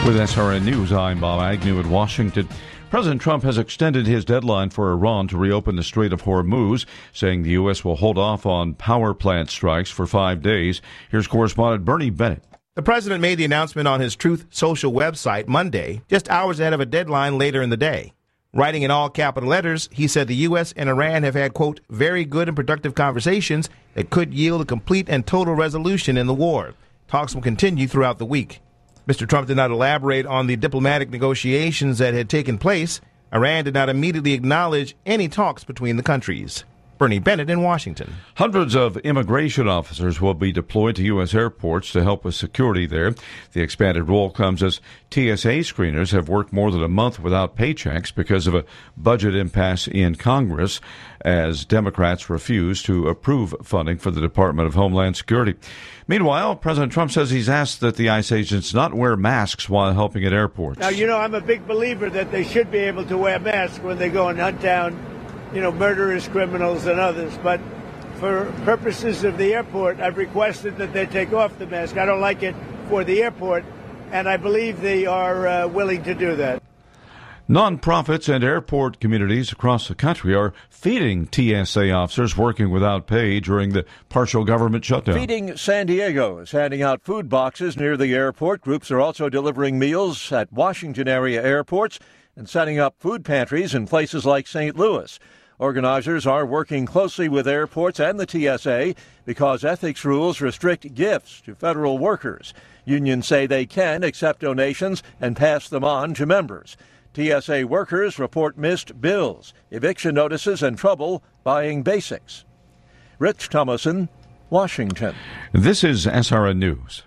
With SRN News, I'm Bob Agnew in Washington. President Trump has extended his deadline for Iran to reopen the Strait of Hormuz, saying the U.S. will hold off on power plant strikes for 5 days. Here's correspondent Bernie Bennett. The president made the announcement on his Truth Social website Monday, just hours ahead of a deadline later in the day. Writing in all capital letters, he said the U.S. and Iran have had, quote, very good and productive conversations that could yield a complete and total resolution in the war. Talks will continue throughout the week. Mr. Trump did not elaborate on the diplomatic negotiations that had taken place. Iran did not immediately acknowledge any talks between the countries. Bernie Bennett in Washington. Hundreds of immigration officers will be deployed to U.S. airports to help with security there. The expanded role comes as TSA screeners have worked more than a month without paychecks because of a budget impasse in Congress as Democrats refuse to approve funding for the Department of Homeland Security. Meanwhile, President Trump says he's asked that the ICE agents not wear masks while helping at airports. Now, I'm a big believer that they should be able to wear masks when they go and hunt down murderous criminals and others. But for purposes of the airport, I've requested that they take off the mask. I don't like it for the airport, and I believe they are willing to do that. Nonprofits and airport communities across the country are feeding TSA officers working without pay during the partial government shutdown. Feeding San Diego is handing out food boxes near the airport. Groups are also delivering meals at Washington area airports and setting up food pantries in places like St. Louis. Organizers are working closely with airports and the TSA because ethics rules restrict gifts to federal workers. Unions say they can accept donations and pass them on to members. TSA workers report missed bills, eviction notices, and trouble buying basics. Rich Thomason, Washington. This is SRN News.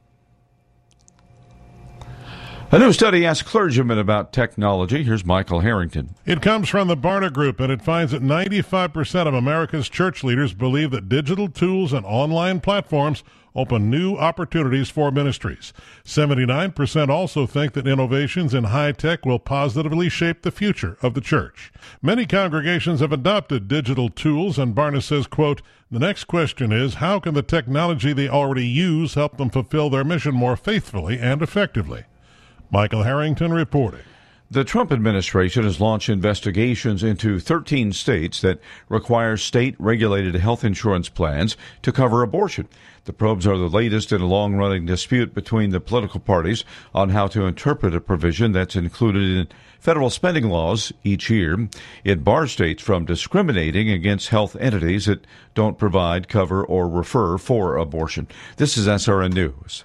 A new study asks clergymen about technology. Here's Michael Harrington. It comes from the Barna Group, and it finds that 95% of America's church leaders believe that digital tools and online platforms open new opportunities for ministries. 79% also think that innovations in high tech will positively shape the future of the church. Many congregations have adopted digital tools, and Barna says, quote, the next question is, how can the technology they already use help them fulfill their mission more faithfully and effectively? Michael Harrington reporting. The Trump administration has launched investigations into 13 states that require state-regulated health insurance plans to cover abortion. The probes are the latest in a long-running dispute between the political parties on how to interpret a provision that's included in federal spending laws each year. It bars states from discriminating against health entities that don't provide, cover, or refer for abortion. This is SRN News.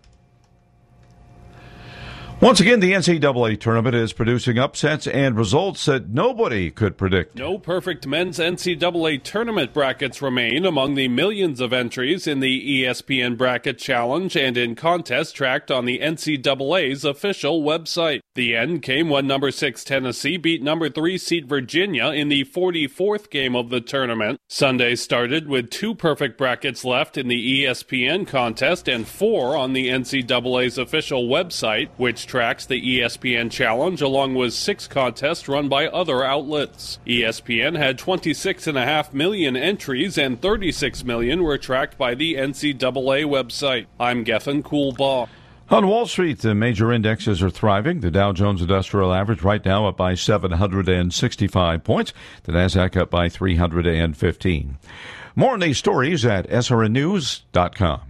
Once again, the NCAA tournament is producing upsets and results that nobody could predict. No perfect men's NCAA tournament brackets remain among the millions of entries in the ESPN Bracket Challenge and in contests tracked on the NCAA's official website. The end came when number 6 Tennessee beat number 3 seed Virginia in the 44th game of the tournament. Sunday started with 2 perfect brackets left in the ESPN contest and 4 on the NCAA's official website, which tracks the ESPN Challenge along with 6 contests run by other outlets. ESPN had 26.5 million entries and 36 million were tracked by the NCAA website. I'm Gethin Coolbaugh. On Wall Street, the major indexes are thriving. The Dow Jones Industrial Average right now up by 765 points. The Nasdaq up by 315. More on these stories at srnnews.com.